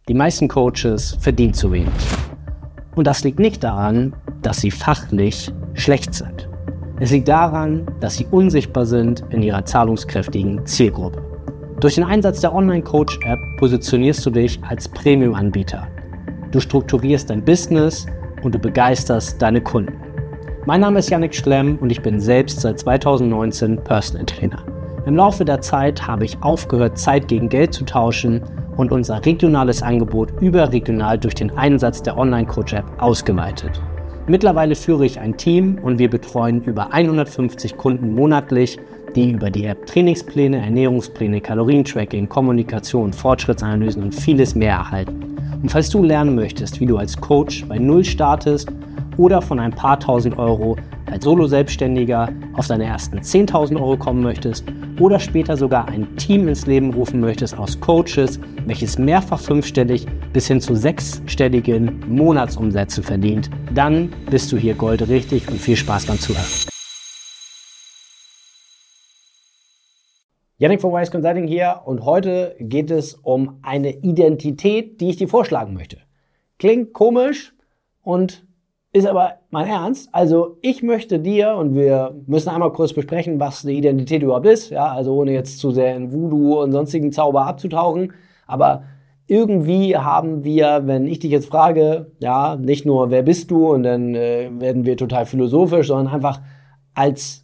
Die meisten Coaches verdienen zu wenig. Und das liegt nicht daran, dass sie fachlich schlecht sind. Es liegt daran, dass sie unsichtbar sind in ihrer zahlungskräftigen Zielgruppe. Durch den Einsatz der Online-Coach-App positionierst du dich als Premium-Anbieter. Du strukturierst dein Business und du begeisterst deine Kunden. Mein Name ist Yannick Schlemm und ich bin selbst seit 2019 Personal Trainer. Im Laufe der Zeit habe ich aufgehört, Zeit gegen Geld zu tauschen und unser regionales Angebot überregional durch den Einsatz der Online-Coach-App ausgeweitet. Mittlerweile führe ich ein Team und wir betreuen über 150 Kunden monatlich, die über die App Trainingspläne, Ernährungspläne, Kalorientracking, Kommunikation, Fortschrittsanalysen und vieles mehr erhalten. Und falls du lernen möchtest, wie du als Coach bei Null startest oder von ein paar tausend Euro als Solo-Selbstständiger auf deine ersten 10.000 Euro kommen möchtest oder später sogar ein Team ins Leben rufen möchtest aus Coaches, welches mehrfach fünfstellig bis hin zu sechsstelligen Monatsumsätze verdient, dann bist du hier goldrichtig und viel Spaß beim Zuhören. Yannick von Wise Consulting hier und heute geht es um eine Identität, die ich dir vorschlagen möchte. Klingt komisch und ist aber mein Ernst. Also ich möchte dir, und wir müssen einmal kurz besprechen, was eine Identität überhaupt ist, ja, also ohne jetzt zu sehr in Voodoo und sonstigen Zauber abzutauchen, aber irgendwie haben wir, wenn ich dich jetzt frage, ja, nicht nur wer bist du und dann werden wir total philosophisch, sondern einfach als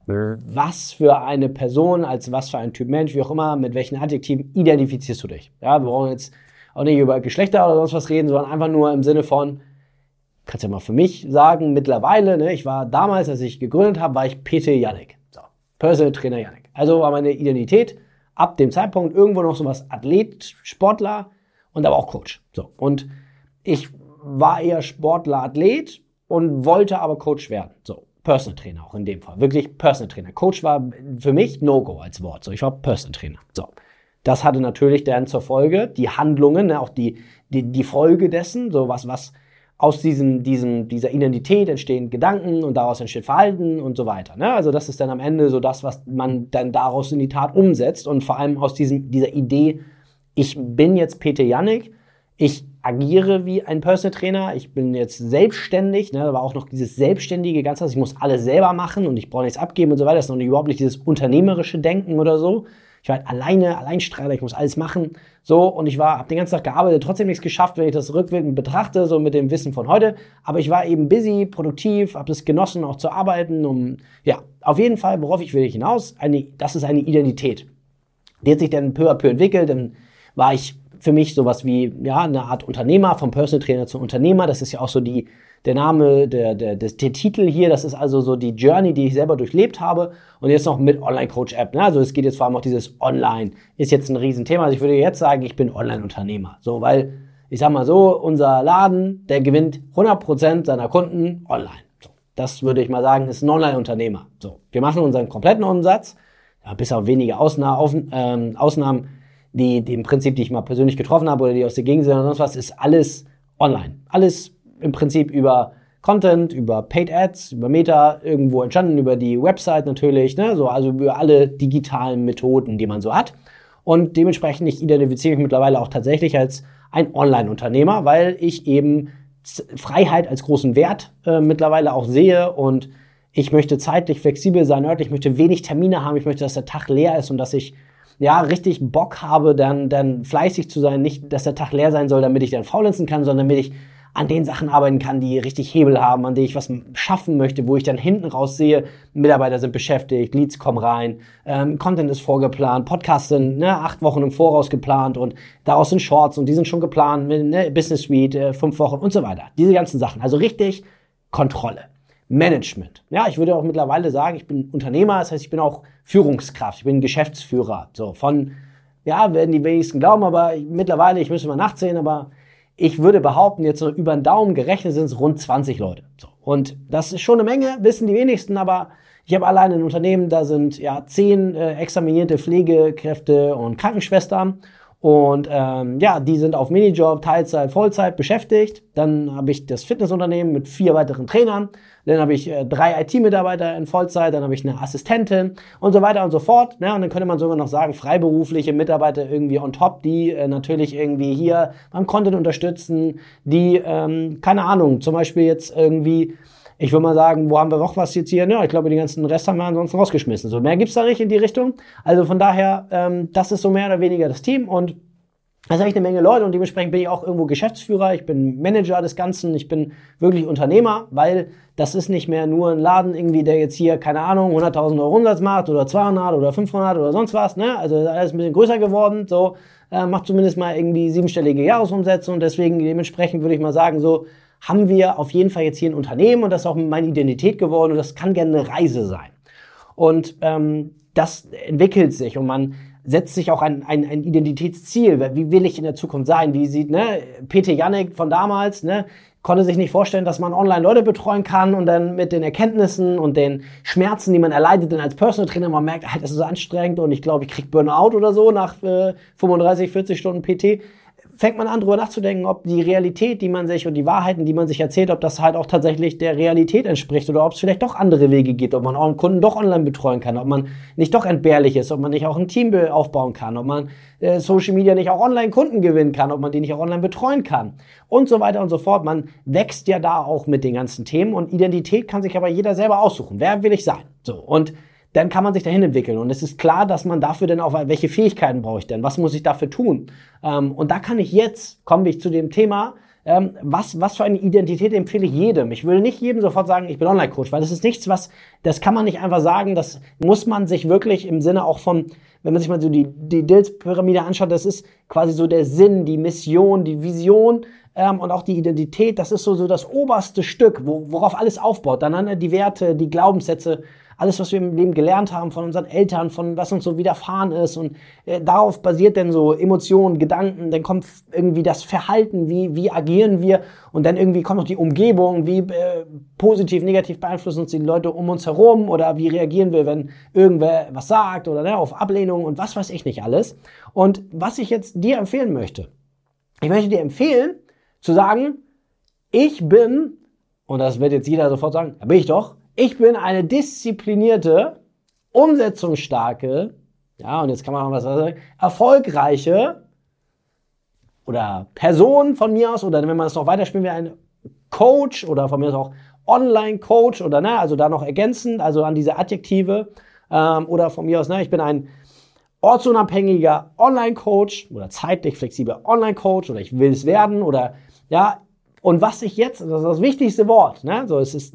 was für eine Person, als was für ein Typ Mensch, wie auch immer, mit welchen Adjektiven identifizierst du dich? Ja, wir brauchen jetzt auch nicht über Geschlechter oder sonst was reden, sondern einfach nur im Sinne von, kannst ja mal für mich sagen, mittlerweile, ne, ich war damals, als ich gegründet habe, war ich PT Yannick. So, Personal Trainer Yannick. Also war meine Identität ab dem Zeitpunkt irgendwo noch sowas Athlet, Sportler und aber auch Coach. So, und ich war eher Sportler, Athlet und wollte aber Coach werden. So, Personal Trainer auch in dem Fall. Wirklich Personal Trainer. Coach war für mich No-Go als Wort. So, ich war Personal Trainer. So. Das hatte natürlich dann zur Folge die Handlungen, ne, auch die Folge dessen, so was aus dieser Identität entstehen Gedanken und daraus entsteht Verhalten und so weiter. Ne? Also das ist dann am Ende so das, was man dann daraus in die Tat umsetzt und vor allem aus dieser Idee, ich bin jetzt PT Yannick, ich agiere wie ein Personal Trainer, ich bin jetzt selbstständig, ne? Da war auch noch dieses selbstständige Ganze, ich muss alles selber machen und ich brauche nichts abgeben und so weiter, das ist noch überhaupt nicht dieses unternehmerische Denken oder so. Ich war halt Alleinstrahler, ich muss alles machen, so, und ich habe den ganzen Tag gearbeitet, trotzdem nichts geschafft, wenn ich das rückwirkend betrachte, so mit dem Wissen von heute, aber ich war eben busy, produktiv, habe es genossen, auch zu arbeiten, auf jeden Fall, worauf ich will hinaus, das ist eine Identität. Die hat sich dann peu à peu entwickelt, dann war ich für mich sowas wie, ja, eine Art Unternehmer, vom Personal Trainer zum Unternehmer, das ist ja auch so der Name, der Titel hier, das ist also so die Journey, die ich selber durchlebt habe und jetzt noch mit Online-Coach-App, ne? Also es geht jetzt vor allem auch dieses Online, ist jetzt ein Riesenthema, also ich würde jetzt sagen, ich bin Online-Unternehmer, so, weil, ich sag mal so, unser Laden, der gewinnt 100% seiner Kunden online, so, das würde ich mal sagen, ist ein Online-Unternehmer, so, wir machen unseren kompletten Umsatz, ja, bis auf wenige Ausnahmen, die im Prinzip, die ich mal persönlich getroffen habe oder die aus der Gegend sind oder sonst was, ist alles online. Alles im Prinzip über Content, über Paid Ads, über Meta, irgendwo entstanden, über die Website natürlich, ne? So, also über alle digitalen Methoden, die man so hat. Und dementsprechend, ich identifiziere mich mittlerweile auch tatsächlich als ein Online-Unternehmer, weil ich eben Freiheit als großen Wert mittlerweile auch sehe und ich möchte zeitlich flexibel sein, örtlich, ich möchte wenig Termine haben, ich möchte, dass der Tag leer ist und dass ich ja richtig Bock habe, dann fleißig zu sein, nicht, dass der Tag leer sein soll, damit ich dann faulenzen kann, sondern damit ich an den Sachen arbeiten kann, die richtig Hebel haben, an denen ich was schaffen möchte, wo ich dann hinten raus sehe, Mitarbeiter sind beschäftigt, Leads kommen rein, Content ist vorgeplant, Podcasts sind 8 Wochen im Voraus geplant und daraus sind Shorts und die sind schon geplant, Business Suite, 5 Wochen und so weiter. Diese ganzen Sachen, also richtig Kontrolle. Management. Ja, ich würde auch mittlerweile sagen, ich bin Unternehmer, das heißt, ich bin auch Führungskraft, ich bin Geschäftsführer. So werden die wenigsten glauben, aber mittlerweile, ich müsste mal nachzählen, aber ich würde behaupten, jetzt so über den Daumen gerechnet sind es rund 20 Leute. So. Und das ist schon eine Menge, wissen die wenigsten, aber ich habe alleine ein Unternehmen, da sind 10 examinierte Pflegekräfte und Krankenschwestern Und die sind auf Minijob, Teilzeit, Vollzeit beschäftigt. Dann habe ich das Fitnessunternehmen mit 4 weiteren Trainern. Dann habe ich 3 IT-Mitarbeiter in Vollzeit. Dann habe ich eine Assistentin und so weiter und so fort. Ne? Und dann könnte man sogar noch sagen, freiberufliche Mitarbeiter irgendwie on top, die natürlich irgendwie hier beim Content unterstützen, die, keine Ahnung, zum Beispiel jetzt irgendwie, ich würde mal sagen, wo haben wir noch was jetzt hier? Ja, ich glaube, den ganzen Rest haben wir ansonsten rausgeschmissen. So mehr gibt's da nicht in die Richtung. Also von daher, das ist so mehr oder weniger das Team und das ist eigentlich eine Menge Leute und dementsprechend bin ich auch irgendwo Geschäftsführer, ich bin Manager des Ganzen, ich bin wirklich Unternehmer, weil das ist nicht mehr nur ein Laden irgendwie, der jetzt hier, keine Ahnung, 100.000 Euro Umsatz macht oder 200 oder 500 oder sonst was, ne? Also ist alles ein bisschen größer geworden, so, macht zumindest mal irgendwie 7-stellige Jahresumsätze und deswegen dementsprechend würde ich mal sagen, so, haben wir auf jeden Fall jetzt hier ein Unternehmen und das ist auch meine Identität geworden und das kann gerne eine Reise sein. Und das entwickelt sich und man setzt sich auch ein Identitätsziel. Wie will ich in der Zukunft sein? Wie sieht, Peter Jannek von damals, konnte sich nicht vorstellen, dass man online Leute betreuen kann und dann mit den Erkenntnissen und den Schmerzen, die man erleidet dann als Personal Trainer, man merkt, das ist so anstrengend und ich glaube, ich krieg Burnout oder so nach 35, 40 Stunden PT. Fängt man an, drüber nachzudenken, ob die Realität, die man sich und die Wahrheiten, die man sich erzählt, ob das halt auch tatsächlich der Realität entspricht oder ob es vielleicht doch andere Wege gibt, ob man auch einen Kunden doch online betreuen kann, ob man nicht doch entbehrlich ist, ob man nicht auch ein Team aufbauen kann, ob man Social Media nicht auch online Kunden gewinnen kann, ob man die nicht auch online betreuen kann und so weiter und so fort. Man wächst ja da auch mit den ganzen Themen und Identität kann sich aber jeder selber aussuchen. Wer will ich sein? So, und dann kann man sich dahin entwickeln. Und es ist klar, dass man dafür dann auch, welche Fähigkeiten brauche ich denn? Was muss ich dafür tun? Und da kann ich jetzt, komme ich zu dem Thema, was für eine Identität empfehle ich jedem? Ich will nicht jedem sofort sagen, ich bin Online-Coach, weil das ist nichts, das kann man nicht einfach sagen, das muss man sich wirklich im Sinne auch von, wenn man sich mal so die Dills-Pyramide anschaut, das ist quasi so der Sinn, die Mission, die Vision, und auch die Identität, das ist so das oberste Stück, worauf alles aufbaut. Dann die Werte, die Glaubenssätze, alles, was wir im Leben gelernt haben von unseren Eltern, von was uns so widerfahren ist und darauf basiert dann so Emotionen, Gedanken, dann kommt irgendwie das Verhalten, wie agieren wir und dann irgendwie kommt noch die Umgebung, wie positiv, negativ beeinflussen uns die Leute um uns herum oder wie reagieren wir, wenn irgendwer was sagt oder auf Ablehnung und was weiß ich nicht alles. Und was ich jetzt dir empfehlen möchte, ich möchte dir empfehlen, zu sagen, ich bin, und das wird jetzt jeder sofort sagen, da bin ich doch, ich bin eine disziplinierte, umsetzungsstarke, ja, und jetzt kann man noch was sagen, erfolgreiche oder Person von mir aus, oder wenn man es noch weiterspielen will, ein Coach oder von mir aus auch Online-Coach oder, also da noch ergänzend, also an diese Adjektive, oder von mir aus, ich bin ein ortsunabhängiger Online-Coach oder zeitlich flexibler Online-Coach oder ich will es werden oder, ja, und was ich jetzt, das ist das wichtigste Wort, es ist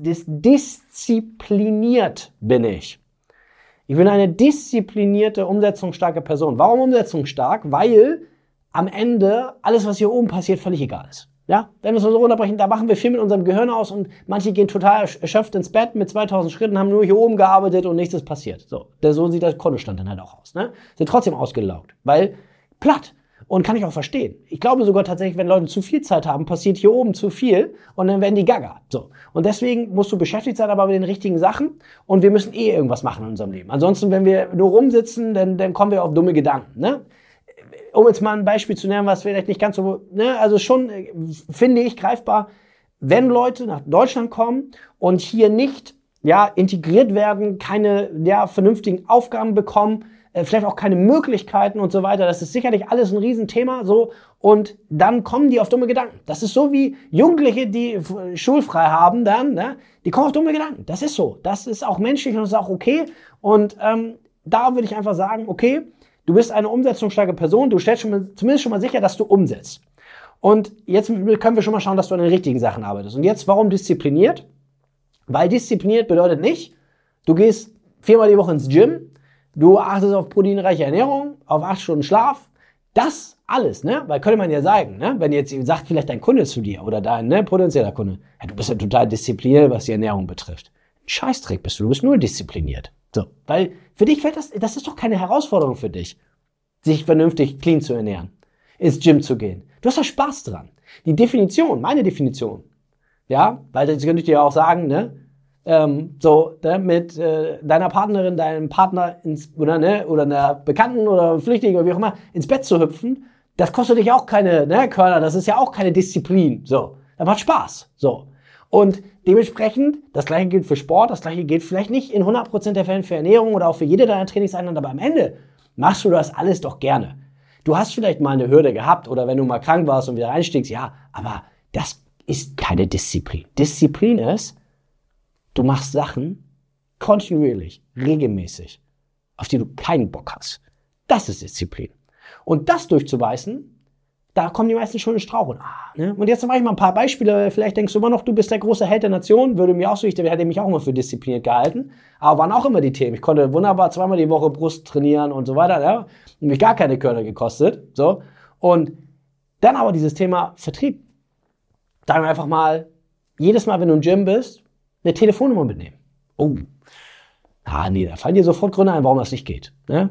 diszipliniert bin ich. Ich bin eine disziplinierte, umsetzungsstarke Person. Warum umsetzungsstark? Weil am Ende alles, was hier oben passiert, völlig egal ist. Ja, wenn wir es so runterbrechen, da machen wir viel mit unserem Gehirn aus und manche gehen total erschöpft ins Bett mit 2000 Schritten, haben nur hier oben gearbeitet und nichts ist passiert. So sieht der Kontostand dann halt auch aus. Sind trotzdem ausgelaugt, weil platt. Und kann ich auch verstehen. Ich glaube sogar tatsächlich, wenn Leute zu viel Zeit haben, passiert hier oben zu viel und dann werden die gaga. So. Und deswegen musst du beschäftigt sein, aber mit den richtigen Sachen und wir müssen irgendwas machen in unserem Leben. Ansonsten, wenn wir nur rumsitzen, dann kommen wir auf dumme Gedanken. Um jetzt mal ein Beispiel zu nennen, was vielleicht nicht ganz so, also schon, finde ich, greifbar, wenn Leute nach Deutschland kommen und hier nicht, integriert werden, keine, vernünftigen Aufgaben bekommen, vielleicht auch keine Möglichkeiten und so weiter. Das ist sicherlich alles ein Riesenthema, so. Und dann kommen die auf dumme Gedanken. Das ist so wie Jugendliche, die schulfrei haben dann, die kommen auf dumme Gedanken. Das ist so. Das ist auch menschlich und das ist auch okay. Und da würde ich einfach sagen, okay, du bist eine umsetzungsstarke Person. Du stellst zumindest schon mal sicher, dass du umsetzt. Und jetzt können wir schon mal schauen, dass du an den richtigen Sachen arbeitest. Und jetzt, warum diszipliniert? Weil diszipliniert bedeutet nicht, du gehst 4-mal die Woche ins Gym, du achtest auf proteinreiche Ernährung, auf 8 Stunden Schlaf. Das alles, Weil könnte man ja sagen, wenn jetzt sagt vielleicht dein Kunde zu dir oder dein potenzieller Kunde, du bist ja total diszipliniert, was die Ernährung betrifft. Ein Scheißdreck bist du bist nur diszipliniert. So, weil für dich fällt das ist doch keine Herausforderung für dich, sich vernünftig clean zu ernähren, ins Gym zu gehen. Du hast doch Spaß dran. Die Definition, meine Definition, weil das könnte ich dir auch sagen, mit deiner Partnerin, deinem Partner oder einer Bekannten oder Flüchtigen oder wie auch immer ins Bett zu hüpfen Das kostet dich auch keine Körner, das ist ja auch keine Disziplin. So, das macht Spaß. So. Und dementsprechend, das gleiche gilt für Sport, das gleiche gilt vielleicht nicht in 100% der Fällen für Ernährung oder auch für jede deiner Trainingseinheiten, aber am Ende machst du das alles doch gerne. Du hast vielleicht mal eine Hürde gehabt oder wenn du mal krank warst und wieder reinstiegst, ja, aber das ist keine Disziplin. Disziplin ist, du machst Sachen kontinuierlich, regelmäßig, auf die du keinen Bock hast. Das ist Disziplin. Und das durchzubeißen, da kommen die meisten schon in Strauch. Und jetzt mache ich mal ein paar Beispiele. Vielleicht denkst du immer noch, du bist der große Held der Nation. Würde mir auch so, ich hätte mich auch immer für diszipliniert gehalten. Aber waren auch immer die Themen. Ich konnte wunderbar 2-mal die Woche Brust trainieren und so weiter. Ja. Mich gar keine Körner gekostet. So. Und dann aber dieses Thema Vertrieb. Sagen wir einfach mal, jedes Mal, wenn du im Gym bist, eine Telefonnummer mitnehmen. Oh. Nee, da fallen dir sofort Gründe ein, warum das nicht geht. Ne?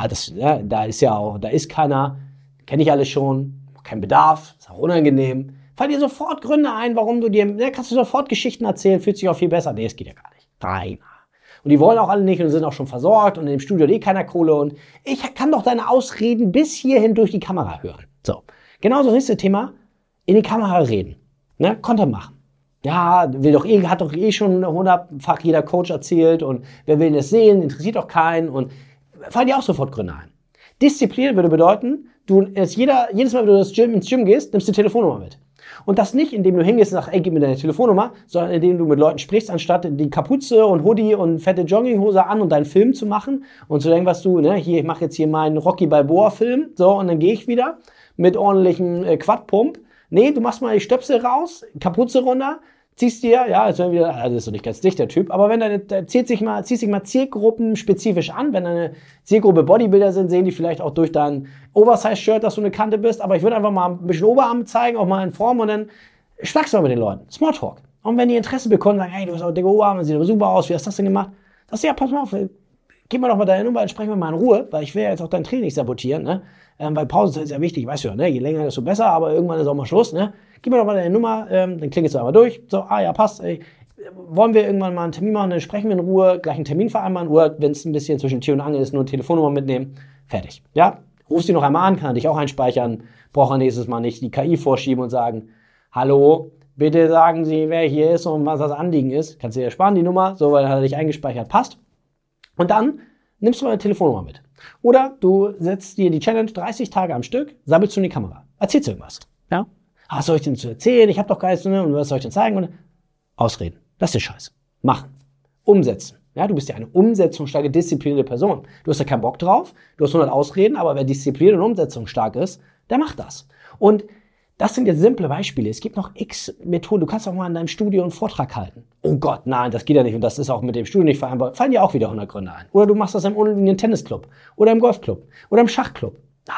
Da ist keiner, kenne ich alles schon, kein Bedarf, ist auch unangenehm. Fallen dir sofort Gründe ein, warum kannst du sofort Geschichten erzählen, fühlt sich auch viel besser. Nee, es geht ja gar nicht. Nein. Und die wollen auch alle nicht und sind auch schon versorgt und in dem Studio hat keiner Kohle und ich kann doch deine Ausreden bis hierhin durch die Kamera hören. So. Genauso ist das Thema, in die Kamera reden. Ne? Content machen. Ja, hat doch schon 100-fach jeder Coach erzählt und wer will das sehen, interessiert doch keinen und fallen dir auch sofort Gründe ein. Disziplin würde bedeuten, jedes Mal, wenn du ins Gym gehst, nimmst du die Telefonnummer mit. Und das nicht, indem du hingehst und sagst, ey, gib mir deine Telefonnummer, sondern indem du mit Leuten sprichst, anstatt die Kapuze und Hoodie und fette Jogginghose an und deinen Film zu machen und zu denken, ich mache jetzt hier meinen Rocky Balboa-Film, so, und dann gehe ich wieder mit ordentlichem Quadpump. Nee, du machst mal die Stöpsel raus, Kapuze runter, ziehst dir, das ist doch nicht ganz dicht, der Typ, aber wenn ziehst dich mal Zielgruppen spezifisch an, wenn deine Zielgruppe Bodybuilder sind, sehen die vielleicht auch durch dein Oversize-Shirt, dass du eine Kante bist, aber ich würde einfach mal ein bisschen Oberarm zeigen, auch mal in Form und dann schnackst du mal mit den Leuten. Smalltalk. Und wenn die Interesse bekommen, sagen, hey, du hast auch dicke Oberarme, sieht aber super aus, wie hast du das denn gemacht? Sagst du, ja, pass mal auf, gib mir doch mal deine Nummer, dann sprechen wir mal in Ruhe, weil ich will ja jetzt auch dein Training nicht sabotieren, ne? Weil Pause ist ja wichtig, weißt du ja, ne? Je länger, desto besser, aber irgendwann ist auch mal Schluss, ne? Gib mir doch mal deine Nummer, dann klingelst du einmal durch, so, ja, passt, ey. Wollen wir irgendwann mal einen Termin machen, dann sprechen wir in Ruhe, gleich einen Termin vereinbaren, oder wenn es ein bisschen zwischen Tür und Angel ist, nur eine Telefonnummer mitnehmen, fertig, ja? Rufst die noch einmal an, kann er dich auch einspeichern, braucht er nächstes Mal nicht die KI vorschieben und sagen, hallo, bitte sagen Sie, wer hier ist und was das Anliegen ist, kannst du dir sparen, die Nummer, so, weil dann hat er dich eingespeichert, passt. Und dann nimmst du mal eine Telefonnummer mit. Oder du setzt dir die Challenge 30 Tage am Stück, sabbelst du in die Kamera. Erzählst du irgendwas. Ja? Was soll ich denn zu erzählen? Ich habe doch gar nichts, ne? Und was soll ich denn zeigen? Und Ausreden. Das ist Scheiß. Machen. Umsetzen. Ja, du bist ja eine umsetzungsstarke, disziplinierte Person. Du hast ja keinen Bock drauf, du hast 100 Ausreden, aber wer diszipliniert und umsetzungsstark ist, der macht das. Und das sind jetzt simple Beispiele. Es gibt noch x Methoden. Du kannst auch mal in deinem Studio einen Vortrag halten. Oh Gott, nein, das geht ja nicht und das ist auch mit dem Studio nicht vereinbar. Fallen dir auch wieder 100 Gründe ein. Oder du machst das im unliebenden Tennisclub oder im Golfclub oder im Schachclub.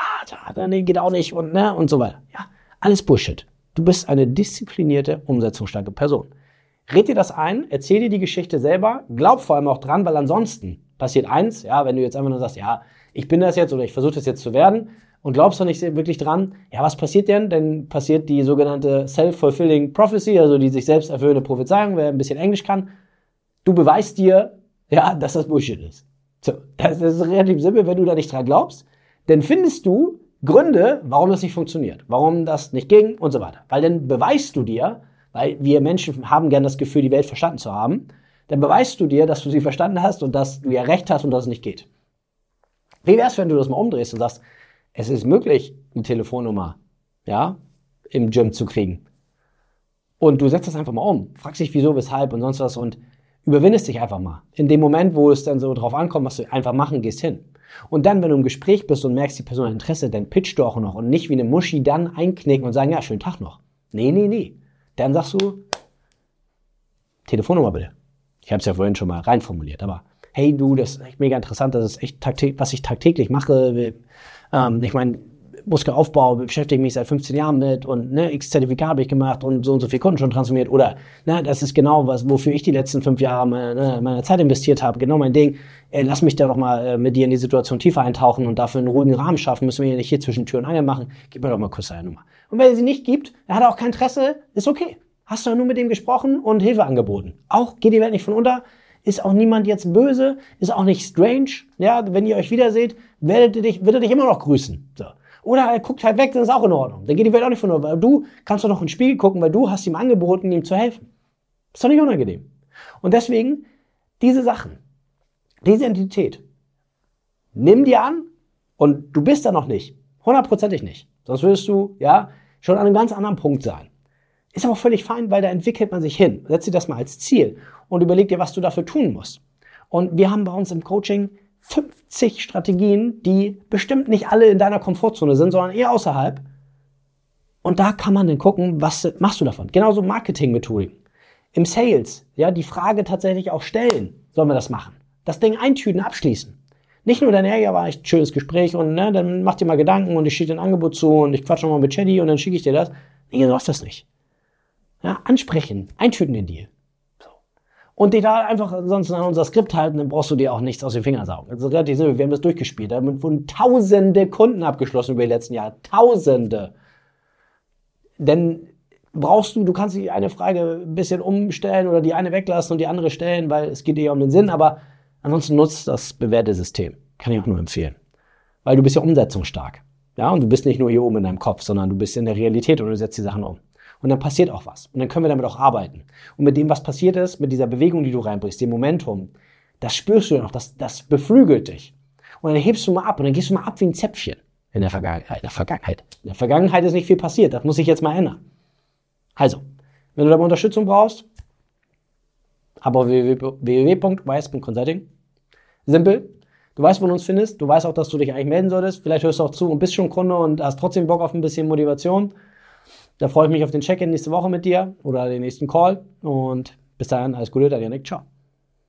Nee, geht auch nicht und so weiter. Ja, alles Bullshit. Du bist eine disziplinierte, umsetzungsstarke Person. Red dir das ein, erzähl dir die Geschichte selber, glaub vor allem auch dran, weil ansonsten passiert eins, ja, wenn du jetzt einfach nur sagst, ja, ich bin das jetzt oder ich versuche das jetzt zu werden, und glaubst du nicht wirklich dran, ja, was passiert denn? Dann passiert die sogenannte Self-Fulfilling Prophecy, also die sich selbst erfüllende Prophezeiung, wer ein bisschen Englisch kann. Du beweist dir, ja, dass das Bullshit ist. So, das ist relativ simpel, wenn du da nicht dran glaubst, dann findest du Gründe, warum das nicht funktioniert, warum das nicht ging und so weiter. Weil dann beweist du dir, weil wir Menschen haben gern das Gefühl, die Welt verstanden zu haben, dann beweist du dir, dass du sie verstanden hast und dass du ja recht hast und dass es nicht geht. Wie wär's, wenn du das mal umdrehst und sagst, es ist möglich, eine Telefonnummer, ja, im Gym zu kriegen. Und du setzt das einfach mal um. Fragst dich, wieso, weshalb und sonst was und überwindest dich einfach mal. In dem Moment, wo es dann so drauf ankommt, was du einfach machen, gehst hin. Und dann, wenn du im Gespräch bist und merkst, die Person hat Interesse, dann pitchst du auch noch und nicht wie eine Muschi dann einknicken und sagen, ja, schönen Tag noch. Nee. Dann sagst du, Telefonnummer bitte. Ich habe es ja vorhin schon mal reinformuliert, aber hey du, das ist echt mega interessant, das ist echt was ich tagtäglich mache. Ich meine, Muskelaufbau beschäftige mich seit 15 Jahren mit und x Zertifikat habe ich gemacht und so viele Kunden schon transformiert oder das ist genau wofür ich die letzten 5 Jahre meine Zeit investiert habe, genau mein Ding. Lass mich da doch mal mit dir in die Situation tiefer eintauchen und dafür einen ruhigen Rahmen schaffen, müssen wir hier nicht hier zwischen Tür und Angel machen. Gib mir doch mal kurz deine Nummer. Und wenn er sie nicht gibt, er hat auch kein Interesse, ist okay. Hast du ja nur mit dem gesprochen und Hilfe angeboten. Auch geht die Welt nicht von unter. Ist auch niemand jetzt böse, ist auch nicht strange. Ja, wenn ihr euch wiederseht, wird er dich immer noch grüßen. So. Oder er guckt halt weg, dann ist auch in Ordnung. Dann geht die Welt auch nicht von nur, weil du kannst doch noch in den Spiegel gucken, weil du hast ihm angeboten, ihm zu helfen. Ist doch nicht unangenehm. Und deswegen, diese Sachen, diese Identität, nimm die an und du bist da noch nicht. 100%ig nicht. Sonst würdest du, ja, schon an einem ganz anderen Punkt sein. Ist aber auch völlig fein, weil da entwickelt man sich hin. Setz dir das mal als Ziel und überleg dir, was du dafür tun musst. Und wir haben bei uns im Coaching 50 Strategien, die bestimmt nicht alle in deiner Komfortzone sind, sondern eher außerhalb. Und da kann man dann gucken, was machst du davon. Genauso Marketingmethodik. Im Sales, ja, die Frage tatsächlich auch stellen, sollen wir das machen? Das Ding eintüten, abschließen. Nicht nur dann, ja, war echt ein schönes Gespräch und ne, dann mach dir mal Gedanken und ich schicke dir ein Angebot zu und ich quatsche nochmal mit Chaddy und dann schicke ich dir das. Nee, du hast das nicht. Ja, ansprechen, eintüten den Deal. So. Und dich da einfach ansonsten an unser Skript halten, dann brauchst du dir auch nichts aus den Fingern saugen. Also relativ simpel, wir haben das durchgespielt. Damit wurden tausende Kunden abgeschlossen über die letzten Jahre. Tausende. Denn du kannst die eine Frage ein bisschen umstellen oder die eine weglassen und die andere stellen, weil es geht dir ja um den Sinn, aber ansonsten nutzt das bewährte System. Kann ich auch nur empfehlen. Weil du bist ja umsetzungsstark. Ja, und du bist nicht nur hier oben in deinem Kopf, sondern du bist in der Realität und du setzt die Sachen um. Und dann passiert auch was. Und dann können wir damit auch arbeiten. Und mit dem, was passiert ist, mit dieser Bewegung, die du reinbringst, dem Momentum, das spürst du ja noch, das beflügelt dich. Und dann hebst du mal ab und dann gehst du mal ab wie ein Zäpfchen in der Vergangenheit. In der Vergangenheit ist nicht viel passiert. Das muss sich jetzt mal ändern. Also, wenn du da Unterstützung brauchst, aber www.wise.consulting. Simpel. Du weißt, wo du uns findest. Du weißt auch, dass du dich eigentlich melden solltest. Vielleicht hörst du auch zu und bist schon Kunde und hast trotzdem Bock auf ein bisschen Motivation. Da freue ich mich auf den Check-in nächste Woche mit dir oder den nächsten Call. Und bis dahin, alles Gute, dein Janik. Ciao.